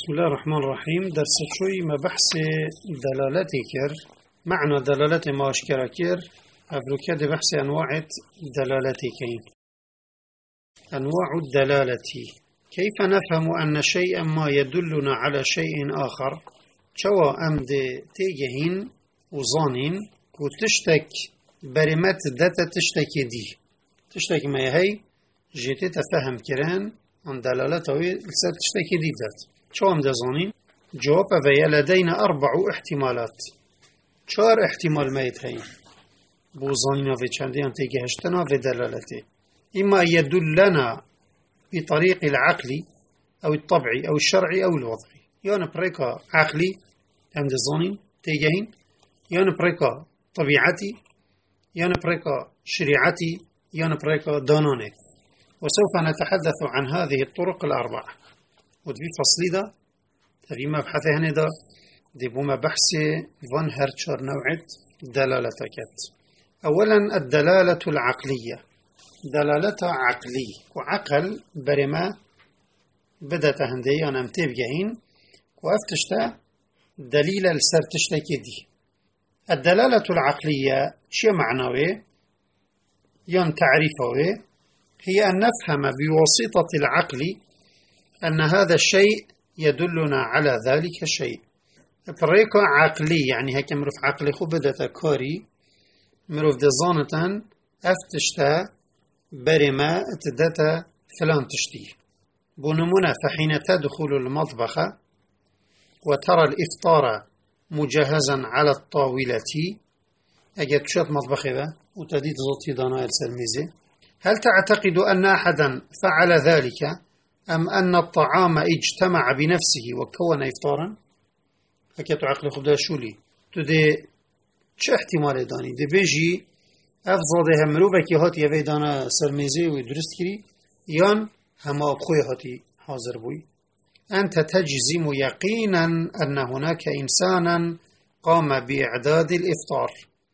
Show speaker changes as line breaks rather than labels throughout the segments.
بسم الله الرحمن الرحيم. درس شوي ما بحث دلالتي كر معنى دلالتي ما أشكر كر أبروكي دي بحث أنواع دلالتي كين. أنواع الدلالة كيف نفهم أن شيئا ما يدلنا على شيء آخر شوى أمد تيجهين وظانين وتشتك برمت داتا تشتكي دي تشتك ما هي جيتي تفهم كران عن دلالته لسات تشتكي دي ذات شو أم دزانين جواب فيا لدينا 4 احتمالات 4 احتمال ما يتهين بوظانينا في چندين تيجي هشتنا في دلالته إما يدلنا بطريق العقل أو الطبعي أو الشرعي أو الوضعي يعني بريكا عقلي أم دزانين تيجين يعني بريكا طبيعتي يعني بريكا شريعتي يعني بريكا داناني وسوف نتحدث عن هذه الطرق ال4 ودفي فصلي دا تفي مبحث هنا دا دي بوما بحثي فان هرتشار نوعت دلالتكت أولا الدلالة العقلية دلالة عقلي وعقل برما بدأت هندي أنا متبجهين وأفتشتا دليل السرتشتكي دي الدلالة العقلية شو معنوي ين تعريفه هي أن نفهم بواسطة العقل أن هذا الشيء يدلنا على ذلك الشيء بريكا عقلي يعني هيك مروف عقلي خو بدأت كاري مروف دزانة أفتشتا برما اتدتا فلان تشتي بنمنا فحين تدخل المطبخ وترى الإفطار مجهزا على الطاولة أجد شوت مطبخي ذا وتديت زوتي دانا السلميزي هل تعتقد أن أحدا فعل ذلك أم أن الطعام اجتمع بنفسه وكون إفطارا هكذا عقل خبدا شولي تدي چه احتمال داني دي بيجي أفضل همروفة كي هاتي يفي دانا سرميزي ويدرست كري يان هما بخوي هاتي حاضر بوي أنت تجزم يقينا أن هناك إنسانا قام بإعداد الإفطار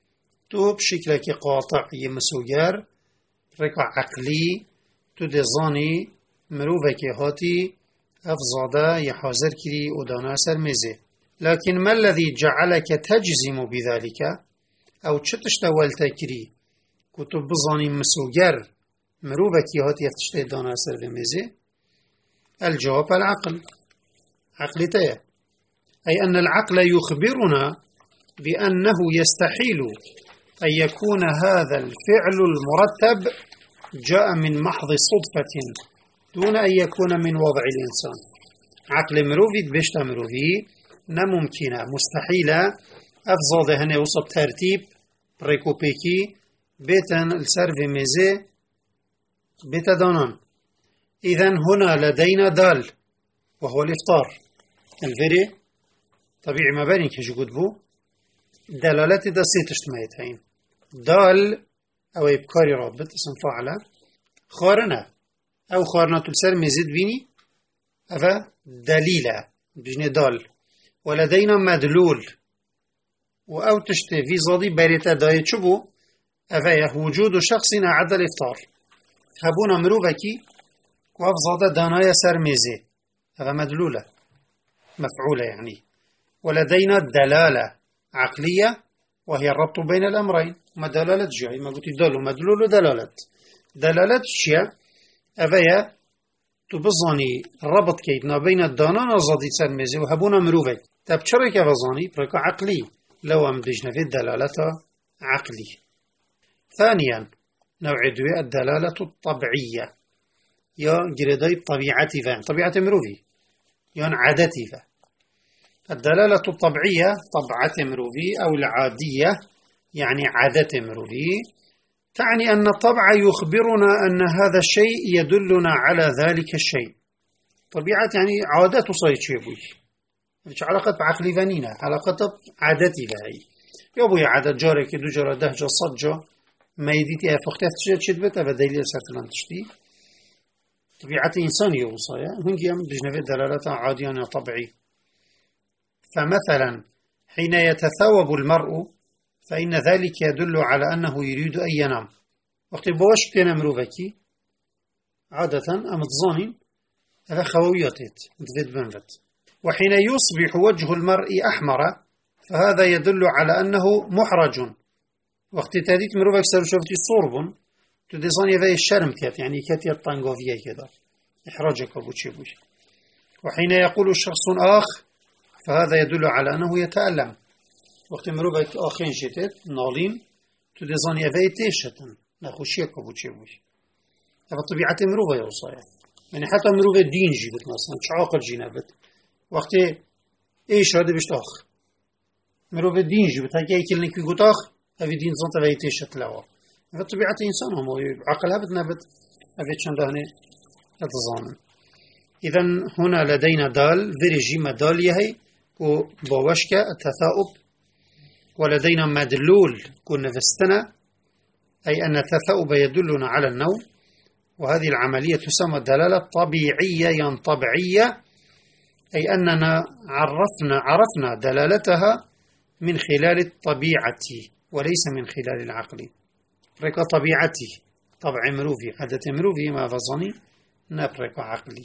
تو بشكلك قاطع يمسوجار ركع عقلي تدزاني مروفك هاتي أفضادا يحاضر كري ودانا سرميزي لكن ما الذي جعلك تجزم بذلك أو تشتولت كري كتب بزاني مسوجر مروفك هاتي يفتشتي دانا سرميزي الجواب العقل عقلتي أي أن العقل يخبرنا بأنه يستحيل أن يكون هذا الفعل المرتب جاء من محض صدفة دون أن يكون من وضع الإنسان عقل مروفي بشتا مروفي نممكنة مستحيلة أفضل هنا وصب ترتيب بريكوبيكي بيتن السرف ميزي بيتا دانان إذن هنا لدينا دال وهو الإفطار الفري طبيعي ما بارين كيش قدبو دلالة دا سيتشت مايتين دال أو إبكاري رابط اسم فاعلة خارنة أو خارنة تلسر مزيد بيني أفا دليلة بجنة دال ولدينا مدلول وأو تشتي في زادي بريتا دايت شبو أفا وجود شخص أعد الإفطار هبونا مروفكي وأفضل دانايا سرميزي هذا مدلولة مفعولة يعني ولدينا دلالة عقلية وهي الربط بين الأمرين ما دلالة جاي ما قلت دل مدلول دلالة شيء أفيا تبظني ربط كيدنا بين الدانان الزادي سرميزي وهبونا مروفك تبشرك بظني بركة عقلي لو أمدجنا في الدلالة عقلي ثانيا نوع دوي الدلالة الطبيعية يا جريداي طبيعتي فان طبيعة مروفي يعني عادتي فان الدلالة الطبيعية طبعة مروفي أو العادية يعني عادة مروفي تعني أن الطبع يخبرنا أن هذا الشيء يدلنا على ذلك الشيء طبيعة يعني عادة صيتشيبوي مش علاقة بعقلي فانينا علاقة عادتي فهي يابوي عادة جارك دو جارة دهجة صدجة ما يديتي أفختها تشد بتا فدليل ساتلان تشتي طبيعة إنسانية وصايا هنجي بجنة دلالة عادية طبيعي فمثلا حين يتثوب المرء فإن ذلك يدل على أنه يريد أن ينام وقت بواش بينا مروفكي عادة أمتظانين هذا خووياتت متفيد بنفت وحين يصبح وجه المرء أحمر فهذا يدل على أنه محرج. وقت تهديت مروبك سر شفتي صوربون تدزان يفي الشرم كات يعني كات الطنقوفية كذا إحراجك أبو تشيبوش. وحين يقول الشخص آخ فهذا يدل على أنه يتألم. وقت مروبك آخين شتت نالين تدزان يفي تيشتن نخوشيك أبو تشيبوش. هذا طبيعة مروبة يوصايا يعني حتى مروبة دين جيبت مثلا شعاقل جينابت وقت إيش هذا بيشتاخ مروبة دين جيبت هكي يكلنك يقول آخ هذا دين زنت في تيشت لوا. هذا طبيعة إنسان هم عقلها بتنبت هذا شندهني التزامن. إذن هنا لدينا دال فريجيم دال يهي وبوشك التثاؤب ولدينا مدلول كنا فستنا أي أن التثاؤب يدلنا على النوم. وهذه العملية تسمى دلالة طبيعية طبيعية أي أننا عرفنا دلالتها من خلال الطبيعة وليس من خلال العقل. ريكا طبيعتي طبع مروفي عادة مروفي ما فظني نبريكا عقلي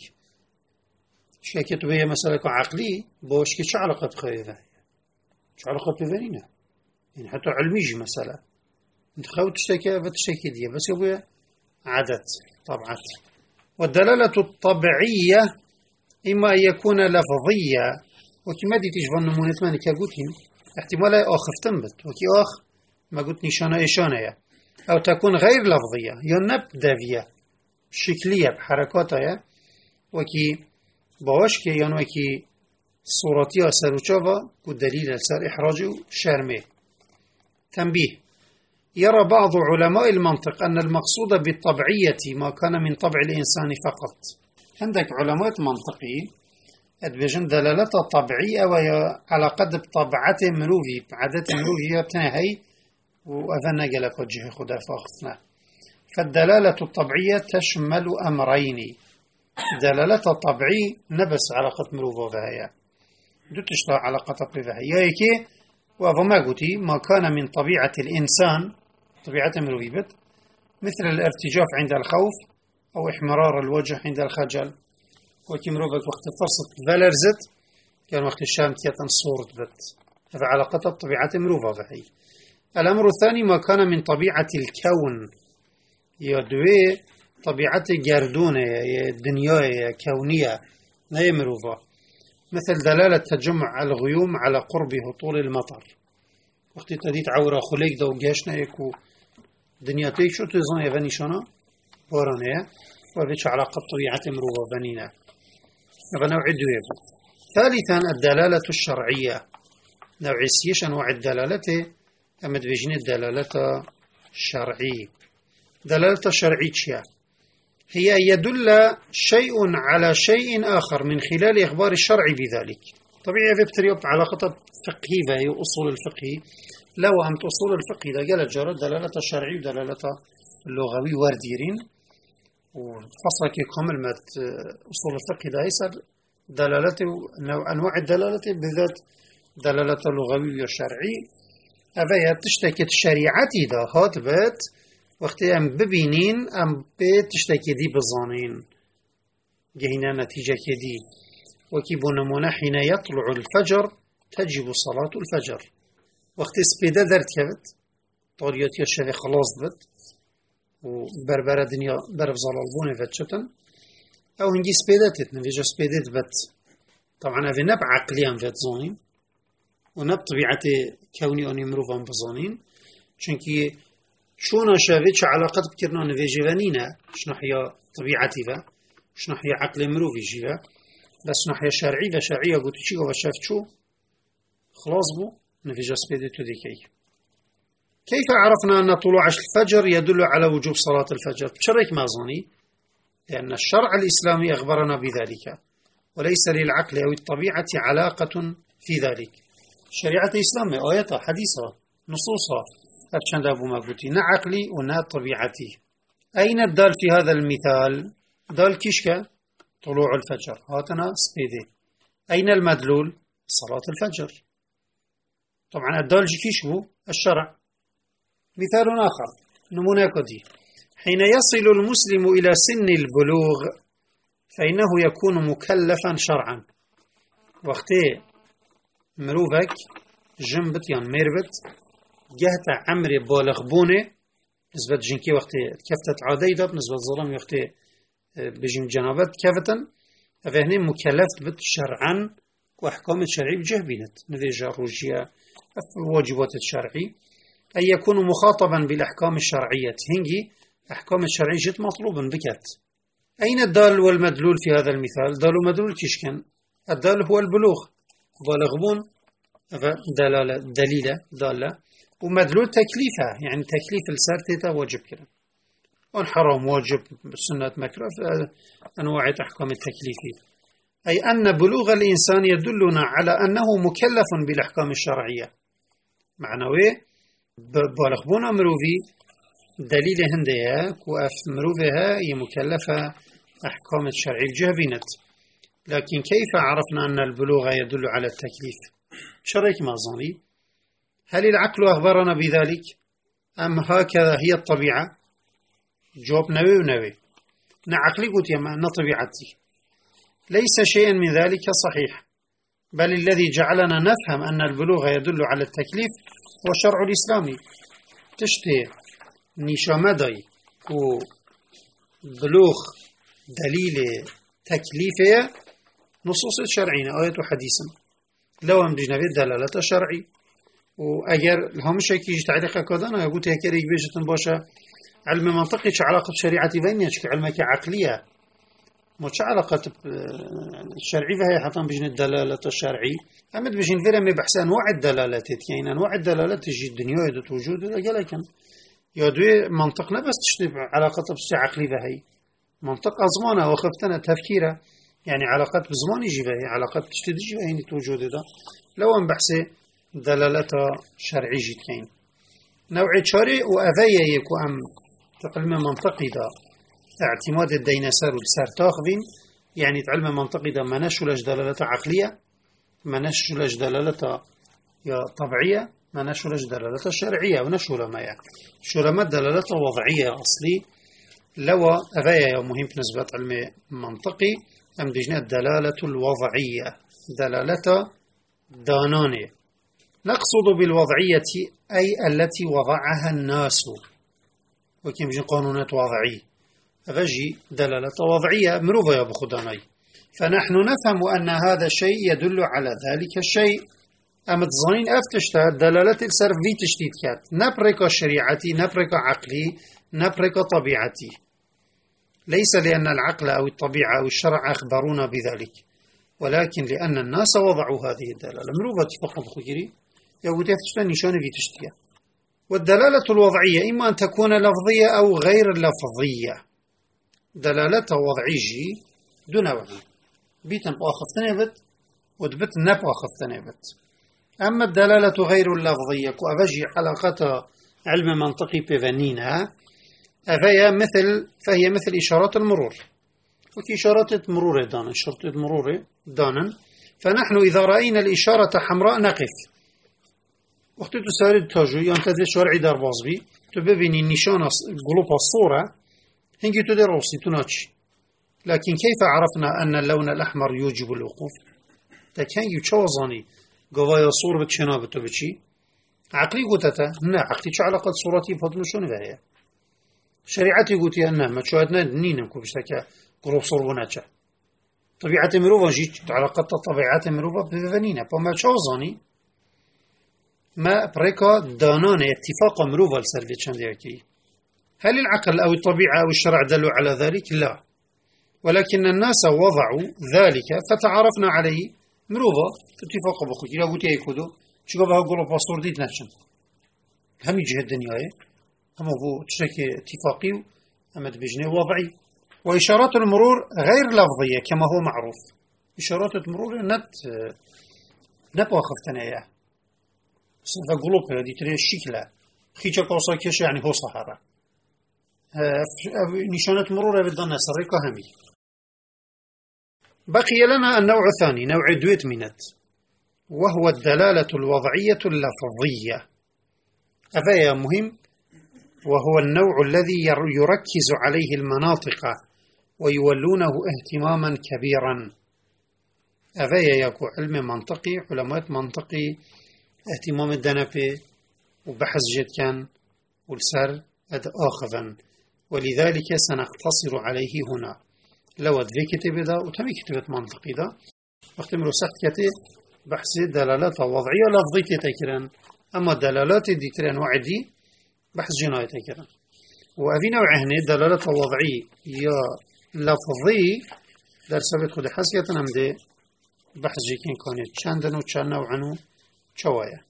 شاكت بها مسألة عقلي بوشكي شو علاقة بخيرها شو علاقة بفنينة يعني حتى علميجي مسألة انت خاوت تشتكي فتشتكي دي بس يبقى عدد طبعات. والدلالة الطبيعية إما أن يكون لفظية وكما دي تجفن نمونة ماني كاقوتهم احتمال آخر تنبت وكي آخ ما قلت نشانة إشانة أو تكون غير لفظية ينبدأ شكلية بحركاتها وكي باوشكي وكي صورتها سروچاوا كدليل سر إحراج شرمه. تنبيه: يرى بعض علماء المنطق أن المقصود بالطبيعية ما كان من طبع الإنسان فقط. عندك علماء منطقي أدبجن دلالة طبيعية وهي على قد بطبعة مروفي عادة مروفي بتنهي وأذن قلق وجه خدا فاختنا. فالدلالة الطبيعية تشمل أمرين: دلالة طبيعي نبس علاقة مروفة فهي دو تشتغل علاقة طبيعية ياكي وأظما قلتي ما كان من طبيعة الإنسان طبيعة مروفي بت مثل الارتجاف عند الخوف أو إحمرار الوجه عند الخجل وكي مروفك وقت فرصة فالرزت كان وقت الشام تيتن صورت بت هذا علاقة طبيعة مروفة فهي. الأمر الثاني ما كان من طبيعة الكون يدوي طبيعة جردونة دنيا كونية لا مروفة مثل دلالة تجمع الغيوم على قرب هطول المطر وقت تديت عورة خليك دو جاشنا يكو دنيا تيك شو تزن يفنيشانا بورانية وبيش علاقة طبيعة مروفة بنينا هذا نوع دوية. ثالثا الدلالة الشرعية نوع سيش أنواع الدلالة أمد بيجين الدلالة الشرعية. دلالة الشرعية هي أن يدل شيء على شيء آخر من خلال إخبار الشرع بذلك. طبيعي في بتريب علاقة فقهية وهي أصول الفقه لو أمت أصول الفقه إذا قالت جرد دلالة الشرعي ودلالة اللغوي وارديرين وفصلك كامل مات أصول الفقه ده يسأل دلالة أنواع الدلالة بالذات دلالة اللغوي والشرعي أفيا تشتكي الشريعة إذا هات بات وقت أم ببينين أم بتشتكي دي بظانين جهنا نتيجة كدي وكي بنمونا حين يطلع الفجر تجب صلاة الفجر وقت سبيدا درت كبت طوريات يشافي خلاص بت وبربرة دنيا برف زلالبوني فتشتن أو هنجي سبيدا تتنفيجا سبيدا بت طبعا أفي نب عقليا فت زانين ونب طبيعة كوني أني مروفان بظانين چونكي شونا شافيتش علاقات بكرنا نفيجي فانينا شنحيا طبيعتي فا شنحيا عقل مروفي جيفا بس شنحيا شرعي فشرعية قلت شيء وشافت شو خلاص بو نفيجا سبيدتو ديكي. كيف عرفنا أن طلوع الفجر يدل على وجوب صلاة الفجر؟ بشريك ما ظني لأن الشرع الإسلامي أخبرنا بذلك وليس للعقل أو الطبيعة علاقة في ذلك. شريعة الإسلام آياتها حديثها نصوصها أفشان أبو ما قلتي نا عقلي ونا طبيعتي. أين الدال في هذا المثال؟ دال كيشكا طلوع الفجر هاتنا سبيدي. أين المدلول؟ صلاة الفجر. طبعا الدال كيشبو الشرع. مثال آخر نمونا كدي حين يصل المسلم إلى سن البلوغ فإنه يكون مكلفا شرعا وقتی مروفك جنبت يان ميربت جهت عمر بالغ بونه نسبة جنكي وقتی كفتت عادي داب نسبة ظلم وقتی بجم جنابت كفتن فهني مكلف بت شرعا وأحكام الشرعي بجه بينت نذيجا روجيا الواجبات الشرعي أن يكون مخاطبا بالأحكام الشرعية هنجي أحكام الشرعية جد مطلوبا بكت. أين الدال والمدلول في هذا المثال؟ دال ومدلول كيشكن الدال هو البلوغ بالغبون دليلة دالة ومدلول تكليفها يعني تكليف السرتة واجب كده والحرام واجب سنة مكروه أنواع أحكام التكليف أي أن بلوغ الإنسان يدلنا على أنه مكلف بالأحكام الشرعية معنوي بالغبون مروفي دليل هندية وأف مروفها هي مكلفة أحكام الشرعي بجهبينت لكن كيف عرفنا أن البلوغ يدل على التكليف شريك ما ظني هل العقل أخبرنا بذلك أم هكذا هي الطبيعة جواب نوي ونوي نعقلي قلت يما نطبيعتي ليس شيئا من ذلك صحيح بل الذي جعلنا نفهم أن البلوغ يدل على التكليف هو الشرع الإسلامي تشتي نشامدي وبلوغ دليل تكليفية نصوص الشرعين آية وحديثا لو هم بجنبه دلالة شرعي وأجر هم شيء يجي تعليق كذا يقول هيك ريج بيجتن باشا علم منطقي شو علاقة شريعتي بيني شو علمك عقلية ما شو علاقة الشرعي فهي حتى بجن الدلالة الشرعي أمد بجن فيرا ما بحث أنواع الدلالات يعني أنواع الدلالات تجي الدنيا يدت وجود ولا لكن يدوي منطقنا بس تشتبه علاقة بس عقلي فهي منطق أزمانه وخفتنا تفكيره يعني علاقات بزمان يجي فهي علاقات تشتدي يعني توجود ده لو أن بحث دلالة شرعي جتين نوع شرعي وأذية يكو أم تعلم منطقي ده اعتماد الديناصور والسرتاخفين يعني تعلم منطقي ده ما نشولش دلالة عقلية ما نشولش دلالة يا طبيعية ما نشولش دلالة شرعية ونشول ما يعني شول ما دلالة وضعية أصلي لو أذية مهم بالنسبة علم منطقي أم بجنا الدلالة الوضعية دلالة دانانة نقصد بالوضعية أي التي وضعها الناس وكيف بجن قانونات وضعية فجي دلالة وضعية مروفة يا بخداني فنحن نفهم أن هذا الشيء يدل على ذلك الشيء أما تظنين أفتشتها دلالة السرف في تشتيت كات نبرك شريعتي نبرك عقلي نبرك طبيعتي ليس لأن العقل أو الطبيعة أو الشرع أخبرونا بذلك ولكن لأن الناس وضعوا هذه الدلالة مروفة فقط خيري يقول تفتشتها نشان في تشتيها والدلالة الوضعية إما أن تكون لفظية أو غير لفظية دلالة وضعية دون وضع بيتن بأخفتني بت ودبت نبأ أخفتني بت أما الدلالة غير اللفظية كأفجي علاقة علم منطقي بفنينها فهي مثل إشارات المرور وكي إشارات مرور دانا شرطة مرور دانا فنحن إذا رأينا الإشارة حمراء نقف وقت تسارد تاجو ينتظر شرعي در بازبي تببيني النشان قلوب الصورة هنجي تدير روسي تناتش لكن كيف عرفنا أن اللون الأحمر يوجب الوقوف لكن يتشوزاني قوايا صور بتشنا بتبتشي عقلي قلتها نا عقلي شو علاقة صورتي بفضل شون بهي شريعتي قلت يا ما تشوهدنا دنينا كوبشتكا قلوب صور وناتشا طبيعة مروفا جيت علاقة طبيعة مروفا بفنينة فما تشوزاني ما بريكا دانان اتفاق مروفا لسربية شنديكي هل العقل أو الطبيعة أو الشرع دلوا على ذلك؟ لا ولكن الناس وضعوا ذلك فتعرفنا عليه مروفا اتفاق بخوك إلا قلت يكودو شو قبها قولوا باسور ديت نفسهم هم يجي الدنيا هم هو تشكي اتفاقي أمد بجنه وضعي وإشارات المرور غير لفظية كما هو معروف إشارات المرور نبوا خفتنا إياه صفة قلوب هذه تري الشكلة خيشة قوصة كيش يعني هو صحراء نشانة مرور بدنا سرقة همي بقي لنا النوع الثاني نوع دويت منت وهو الدلالة الوضعية اللفظية هذا مهم وهو النوع الذي يركز عليه المناطق ويولونه اهتماما كبيرا أفايا يكو علم منطقي علماء منطقي اهتمام الدنبي وبحث جد كان والسر آخذا ولذلك سنقتصر عليه هنا لو في كتب ده وتمي كتبة منطقي ده وقت مرو سخت كتب بحث دلالات وضعية لفظية تكران أما الدلالات دي تران وعدي بحث جناية تكران وأبي نوع هنا دلالات وضعية يا لفظي در سبت خود حسية نمده بحث جيكين كانت چندن و چند نوعنو چوايا